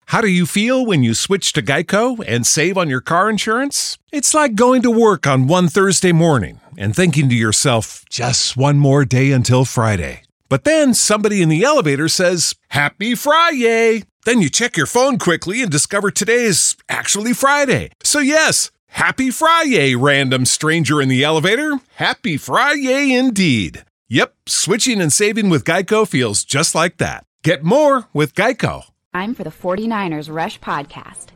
How do you feel when you switch to Geico and save on your car insurance? It's like going to work on one Thursday morning and thinking to yourself, just one more day until Friday. But then somebody in the elevator says, Happy Friday! Then you check your phone quickly and discover today is actually Friday. So yes, Happy Friday, random stranger in the elevator. Happy Friday indeed. Yep, switching and saving with Geico feels just like that. Get more with Geico. Time for the 49ers Rush Podcast.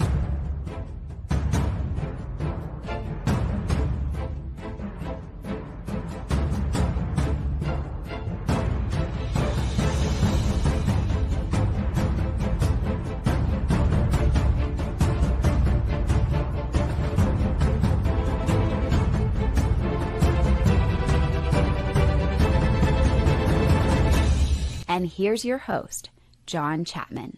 And here's your host, John Chapman.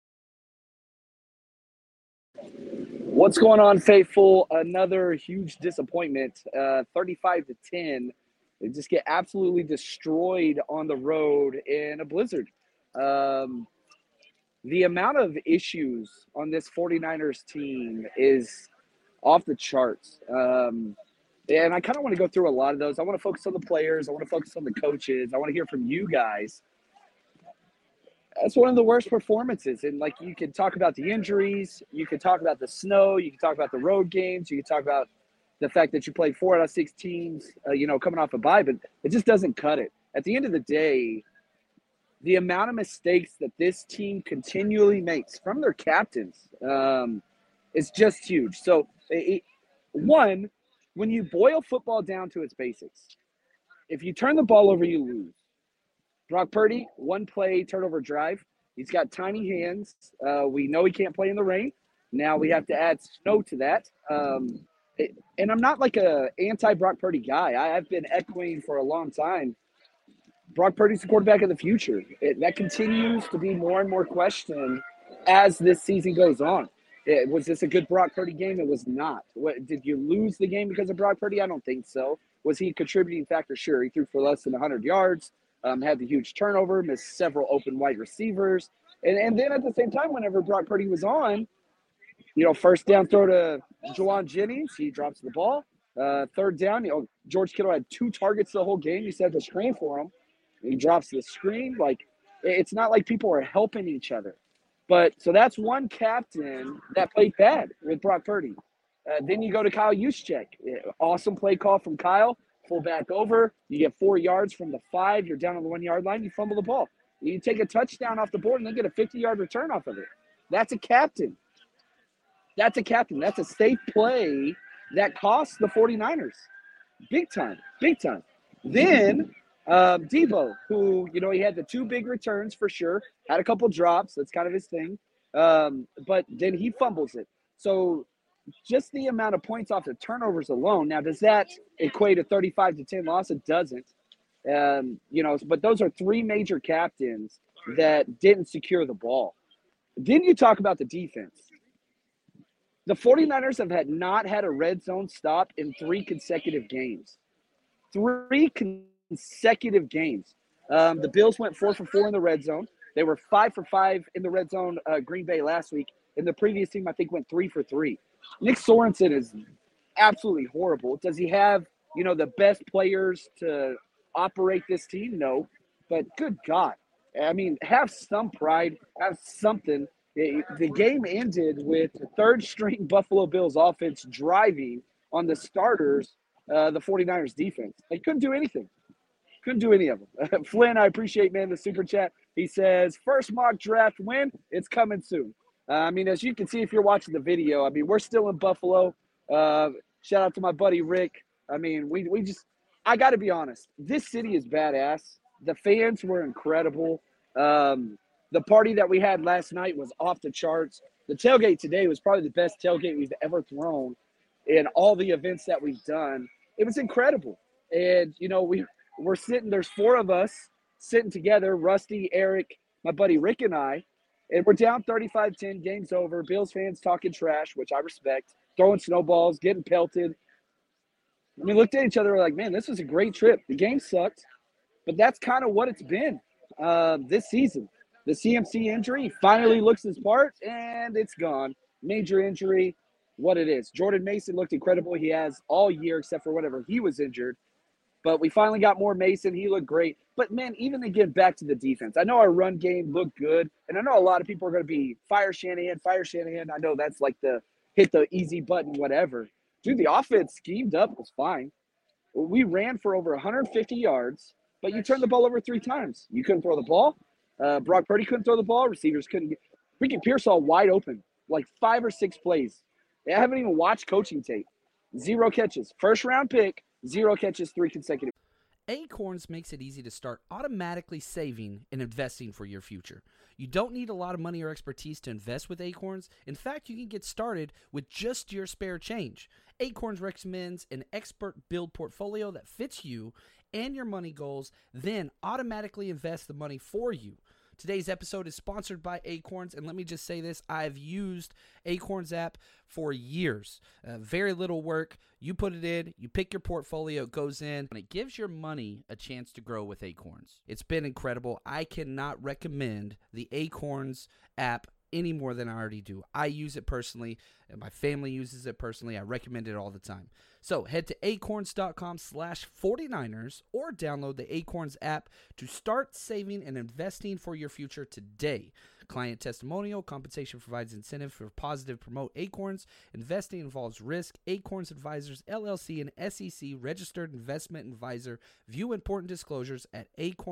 What's going on, faithful? Another huge disappointment, 35-10. They just get absolutely destroyed on the road in a blizzard. The amount of issues on this 49ers team is off the charts. And I kind of want to go through a lot of those. I want to focus on the players. I want to focus on the coaches. I want to hear from you guys. That's one of the worst performances. And, like, you can talk about the injuries. You can talk about the snow. You can talk about the road games. You can talk about the fact that you played 4 out of 6 teams, coming off a bye. But it just doesn't cut it. At the end of the day, the amount of mistakes that this team continually makes from their captains is just huge. So, one, when you boil football down to its basics, if you turn the ball over, you lose. Brock Purdy, one play turnover drive. He's got tiny hands. We know he can't play in the rain. Now we have to add snow to that. And I'm not like a anti-Brock Purdy guy. I've been echoing for a long time. Brock Purdy's the quarterback of the future. That continues to be more and more questioned as this season goes on. Was this a good Brock Purdy game? It was not. Did you lose the game because of Brock Purdy? I don't think so. Was he a contributing factor? Sure. He threw for less than 100 yards. Had the huge turnover, missed several open wide receivers. And then at the same time, whenever Brock Purdy was on, first down throw to Juwan Jennings, he drops the ball. Third down, George Kittle had 2 targets the whole game. He set the screen for him. He drops the screen. Like, it's not like people are helping each other. But so that's one captain that played bad with Brock Purdy. Then you go to Kyle Juszczyk. Awesome play call from Kyle. Full back over, you get 4 yards from the 5, you're down on the 1-yard line, you fumble the ball. You take a touchdown off the board and then get a 50-yard return off of it. That's a captain. That's a safe play that costs the 49ers. Big time. Then Debo, who, he had the 2 big returns for sure, had a couple drops, that's kind of his thing, but then he fumbles it. So just the amount of points off the turnovers alone. Now, does that equate a 35-10 loss? It doesn't. But those are 3 major captains that didn't secure the ball. Then you talk about the defense. The 49ers have not had a red zone stop in 3 consecutive games. 3 consecutive games. The Bills went 4 for 4 in the red zone. They were 5 for 5 in the red zone, Green Bay last week. And the previous team, I think, went 3 for 3. Nick Sorensen is absolutely horrible. Does he have, the best players to operate this team? No. But good God. I mean, have some pride. Have something. The game ended with the 3rd-string Buffalo Bills offense driving on the starters, the 49ers defense. They couldn't do anything. Couldn't do any of them. Flynn, I appreciate, man, the super chat. He says, first mock draft win, it's coming soon. As you can see if you're watching the video, we're still in Buffalo. Shout out to my buddy Rick. I got to be honest. This city is badass. The fans were incredible. The party that we had last night was off the charts. The tailgate today was probably the best tailgate we've ever thrown in all the events that we've done. It was incredible. And, we're sitting, there's 4 of us sitting together, Rusty, Eric, my buddy Rick, and I. And we're down 35-10, game's over. Bills fans talking trash, which I respect, throwing snowballs, getting pelted. And we looked at each other, we're like, man, this was a great trip. The game sucked, but that's kind of what it's been this season. The CMC injury finally looks his part, and it's gone. Major injury, what it is. Jordan Mason looked incredible. He has all year except for whatever he was injured. But we finally got more Mason. He looked great. But, man, even to get back to the defense, I know our run game looked good, and I know a lot of people are going to be fire Shanahan, fire Shanahan. I know that's like the hit the easy button, whatever. Dude, the offense schemed up was fine. We ran for over 150 yards, but you turned the ball over 3 times. You couldn't throw the ball. Brock Purdy couldn't throw the ball. Receivers couldn't get – freaking Pearsall wide open, like 5 or 6 plays. I haven't even watched coaching tape. 0 catches. First-round pick, 0 catches, 3 consecutive. Acorns makes it easy to start automatically saving and investing for your future. You don't need a lot of money or expertise to invest with Acorns. In fact, you can get started with just your spare change. Acorns recommends an expert build portfolio that fits you and your money goals, then automatically invest the money for you. Today's episode is sponsored by Acorns, and let me just say this, I've used Acorns app for years. Very little work. You put it in, you pick your portfolio, it goes in, and it gives your money a chance to grow with Acorns. It's been incredible. I cannot recommend the Acorns app any more than I already do. I use it personally, and my family uses it personally. I recommend it all the time. So head to acorns.com/49ers or download the Acorns app to start saving and investing for your future today. Client testimonial, compensation provides incentive for positive promote Acorns. Investing involves risk. Acorns Advisors, LLC, and SEC registered investment advisor. View important disclosures at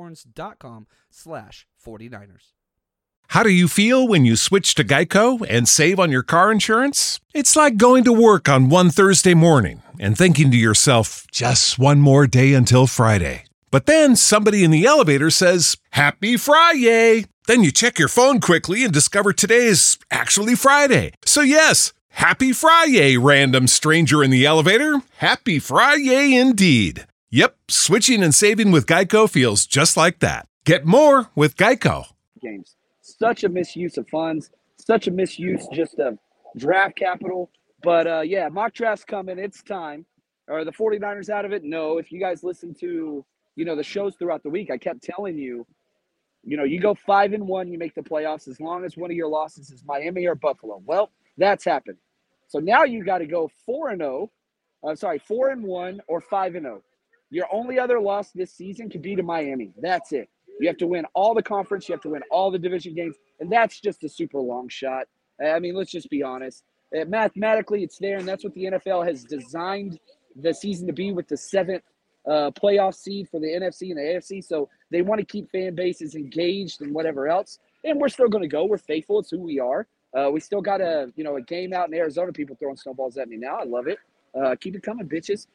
acorns.com/49ers. How do you feel when you switch to Geico and save on your car insurance? It's like going to work on one Thursday morning and thinking to yourself, just one more day until Friday. But then somebody in the elevator says, Happy Friday! Then you check your phone quickly and discover today is actually Friday. So yes, Happy Friday, random stranger in the elevator. Happy Friday indeed. Yep, switching and saving with Geico feels just like that. Get more with Geico. Games. Such a misuse of funds, such a misuse just of draft capital. But, yeah, mock draft's coming. It's time. Are the 49ers out of it? No. If you guys listen to, the shows throughout the week, I kept telling you, you go 5-1, you make the playoffs as long as one of your losses is Miami or Buffalo. Well, that's happened. So now you got to go 4-1 or 5-0. Your only other loss this season could be to Miami. That's it. You have to win all the conference. You have to win all the division games. And that's just a super long shot. I mean, let's just be honest. Mathematically, it's there, and that's what the NFL has designed the season to be with the 7th playoff seed for the NFC and the AFC. So they want to keep fan bases engaged and whatever else. And we're still going to go. We're faithful. It's who we are. We still got a game out in Arizona. People throwing snowballs at me now. I love it. Keep it coming, bitches.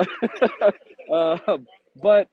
But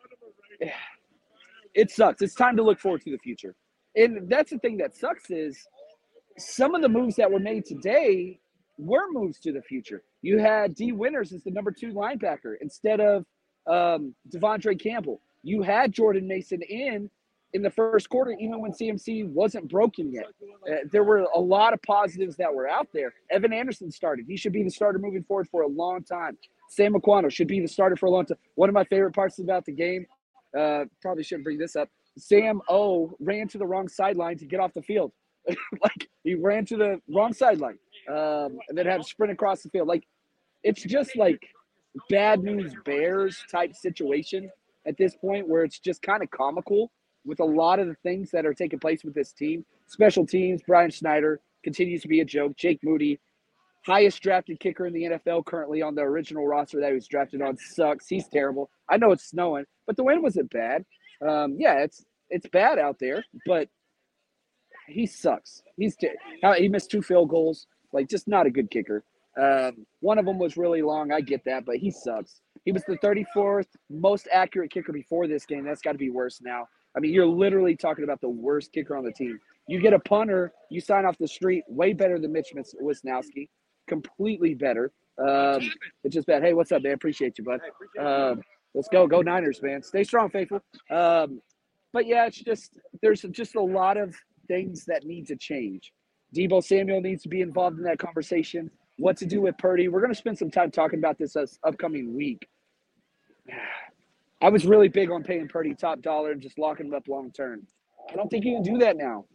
it sucks. It's time to look forward to the future. And that's the thing that sucks is some of the moves that were made today were moves to the future. You had D. Winters as the number 2 linebacker instead of Devondre Campbell. You had Jordan Mason in the first quarter, even when CMC wasn't broken yet. There were a lot of positives that were out there. Evan Anderson started. He should be the starter moving forward for a long time. Sam McQuano should be the starter for a long time. One of my favorite parts about the game, probably shouldn't bring this up, Sam O ran to the wrong sideline to get off the field. Like, he ran to the wrong sideline and then had to sprint across the field. Like, it's just like bad news bears type situation at this point where it's just kind of comical with a lot of the things that are taking place with this team. Special teams, Brian Schneider continues to be a joke. Jake Moody, highest drafted kicker in the NFL currently on the original roster that he was drafted on, sucks. He's terrible. I know it's snowing, but the wind wasn't bad. Yeah, it's bad out there, but he sucks. He missed 2 field goals. Like, just not a good kicker. One of them was really long. I get that, but he sucks. He was the 34th most accurate kicker before this game. That's got to be worse now. I mean, you're literally talking about the worst kicker on the team. You get a punter, you sign off the street, way better than Mitch Wisnowski. Completely better. It's just bad. Hey, what's up, man? Appreciate you, bud. Let's go. Go Niners, man. Stay strong, faithful. But, yeah, there's just a lot of things that need to change. Deebo Samuel needs to be involved in that conversation. What to do with Purdy. We're going to spend some time talking about this upcoming week. I was really big on paying Purdy top dollar and just locking him up long term. I don't think you can do that now.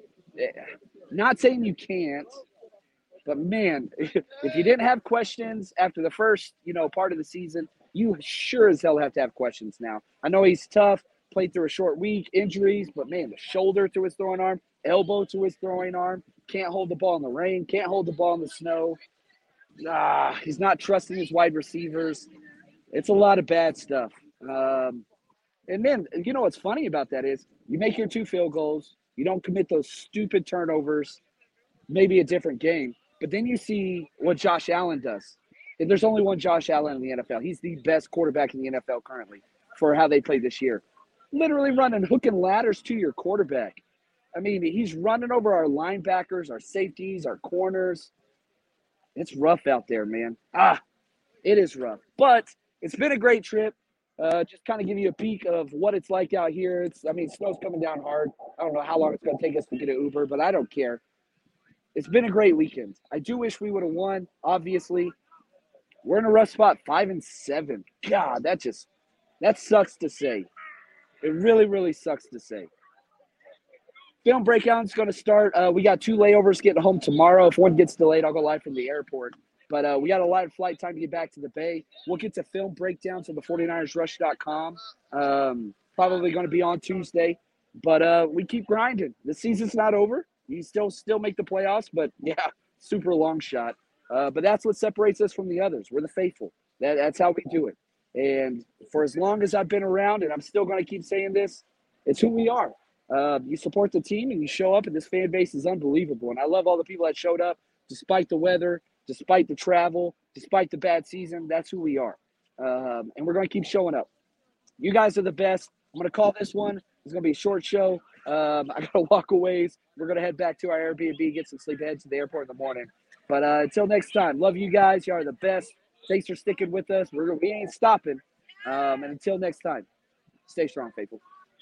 Not saying you can't, but man, if you didn't have questions after the first, part of the season, you sure as hell have to have questions now. I know he's tough, played through a short week, injuries, but man, the shoulder to his throwing arm, elbow to his throwing arm, can't hold the ball in the rain, can't hold the ball in the snow. He's not trusting his wide receivers. It's a lot of bad stuff. And then, what's funny about that is you make your 2 field goals, you don't commit those stupid turnovers, maybe a different game. But then you see what Josh Allen does. And there's only one Josh Allen in the NFL. He's the best quarterback in the NFL currently for how they play this year. Literally running hook and ladders to your quarterback. I mean, he's running over our linebackers, our safeties, our corners. It's rough out there, man. It is rough. But it's been a great trip. Just kind of give you a peek of what it's like out here. Snow's coming down hard. I don't know how long it's going to take us to get an Uber, but I don't care. It's been a great weekend. I do wish we would have won, obviously. We're in a rough spot, 5-7. God, that sucks to say. It really, really sucks to say. Film breakdown is going to start. We got 2 layovers getting home tomorrow. If one gets delayed, I'll go live from the airport. But we got a lot of flight time to get back to the Bay. We'll get to film breakdowns on the 49ersrush.com. Probably going to be on Tuesday. But we keep grinding. The season's not over. You still make the playoffs, but, yeah, super long shot. But that's what separates us from the others. We're the faithful. That's how we do it. And for as long as I've been around, and I'm still going to keep saying this, it's who we are. You support the team and you show up, and this fan base is unbelievable. And I love all the people that showed up despite the weather, despite the travel, despite the bad season. That's who we are. And we're going to keep showing up. You guys are the best. I'm going to call this one. It's going to be a short show. I got to walk a ways. We're going to head back to our Airbnb, get some sleep, head to the airport in the morning. But until next time, love you guys. You are the best. Thanks for sticking with us. We ain't stopping. And until next time, stay strong, faithful.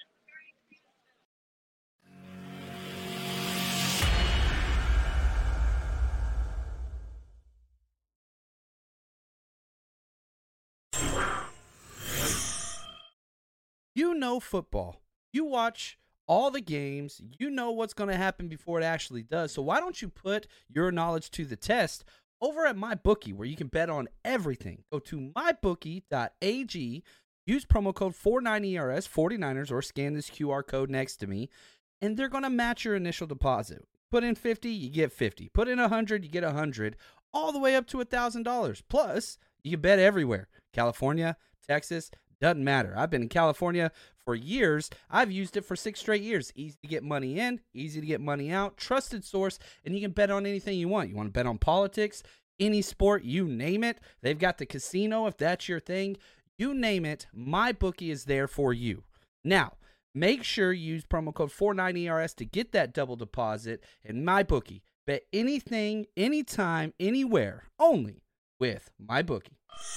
You know football. You watch all the games. You know what's going to happen before it actually does. So why don't you put your knowledge to the test over at MyBookie, where you can bet on everything? Go to mybookie.ag, use promo code 49ERS, 49ers, or scan this QR code next to me, and they're going to match your initial deposit. Put in 50, you get 50. Put in 100, you get 100, all the way up to $1,000. Plus, you can bet everywhere. California, Texas, doesn't matter. I've been in California for years. I've used it for 6 straight years. Easy to get money in, easy to get money out, trusted source, and you can bet on anything you want. You want to bet on politics, any sport, you name it. They've got the casino if that's your thing. You name it, MyBookie is there for you. Now, make sure you use promo code 49ERS to get that double deposit. And MyBookie, bet anything, anytime, anywhere, only with MyBookie.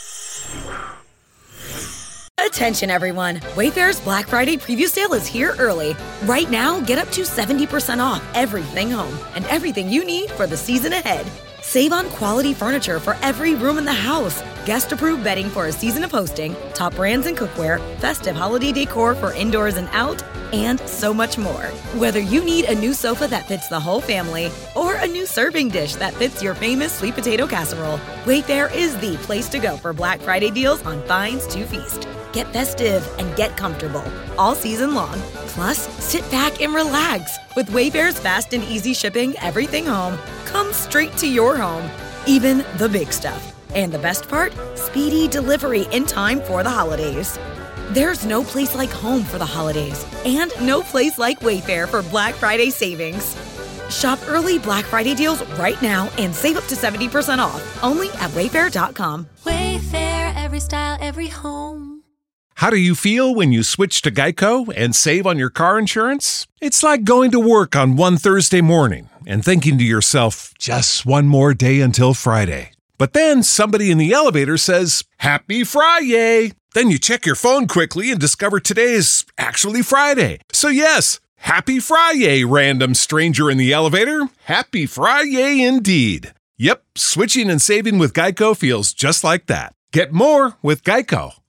Attention everyone, Wayfair's Black Friday preview sale is here early. Right now, get up to 70% off everything home and everything you need for the season ahead. Save on quality furniture for every room in the house, guest-approved bedding for a season of hosting, top brands and cookware, festive holiday decor for indoors and out, and so much more. Whether you need a new sofa that fits the whole family or a new serving dish that fits your famous sweet potato casserole, Wayfair is the place to go for Black Friday deals on finds to feast. Get festive and get comfortable all season long. Plus, sit back and relax. With Wayfair's fast and easy shipping, everything home comes straight to your home, even the big stuff. And the best part? Speedy delivery in time for the holidays. There's no place like home for the holidays, and no place like Wayfair for Black Friday savings. Shop early Black Friday deals right now and save up to 70% off, only at Wayfair.com. Wayfair, every style, every home. How do you feel when you switch to Geico and save on your car insurance? It's like going to work on one Thursday morning and thinking to yourself, just one more day until Friday. But then somebody in the elevator says, Happy Friday! Then you check your phone quickly and discover today is actually Friday. So yes, Happy Friday, random stranger in the elevator. Happy Friday indeed. Yep, switching and saving with Geico feels just like that. Get more with Geico.